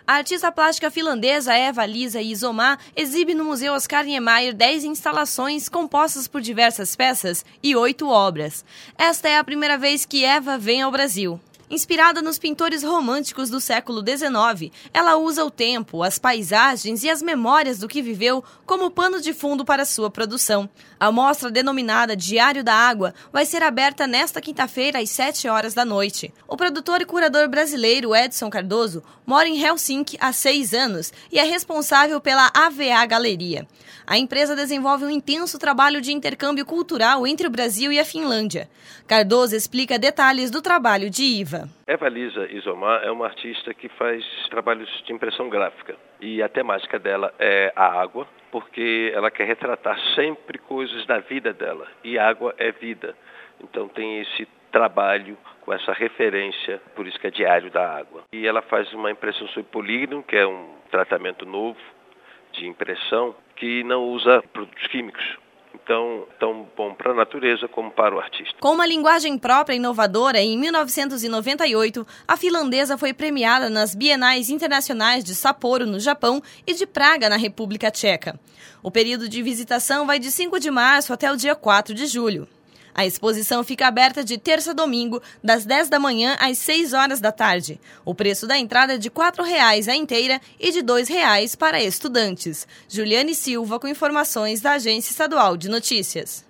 A artista plástica finlandesa Eva-Lisa Isomar exibe no Museu Oscar Niemeyer 10 instalações compostas por diversas peças e 8 obras. Esta é a primeira vez que Eva vem ao Brasil. Inspirada nos pintores românticos do século XIX, ela usa o tempo, as paisagens e as memórias do que viveu como pano de fundo para sua produção. A mostra, denominada Diário da Água, vai ser aberta nesta quinta-feira às 7 horas da noite. O produtor e curador brasileiro Edson Cardoso mora em Helsinki há 6 anos e é responsável pela AVA Galeria. A empresa desenvolve um intenso trabalho de intercâmbio cultural entre o Brasil e a Finlândia. Cardoso explica detalhes do trabalho de Iva. Eva-Lisa Isomar é uma artista que faz trabalhos de impressão gráfica e a temática dela é a água, porque ela quer retratar sempre coisas da vida dela e água é vida. Então tem esse trabalho com essa referência, por isso que é Diário da Água. E ela faz uma impressão sob polígono, que é um tratamento novo de impressão que não usa produtos químicos. Então, tão bom para a natureza como para o artista. Com uma linguagem própria e inovadora, em 1998, a finlandesa foi premiada nas Bienais Internacionais de Sapporo, no Japão, e de Praga, na República Tcheca. O período de visitação vai de 5 de março até o dia 4 de julho. A exposição fica aberta de terça a domingo, das 10 da manhã às 6 horas da tarde. O preço da entrada é de R$ 4,00 a inteira e de R$ 2,00 para estudantes. Juliane Silva com informações da Agência Estadual de Notícias.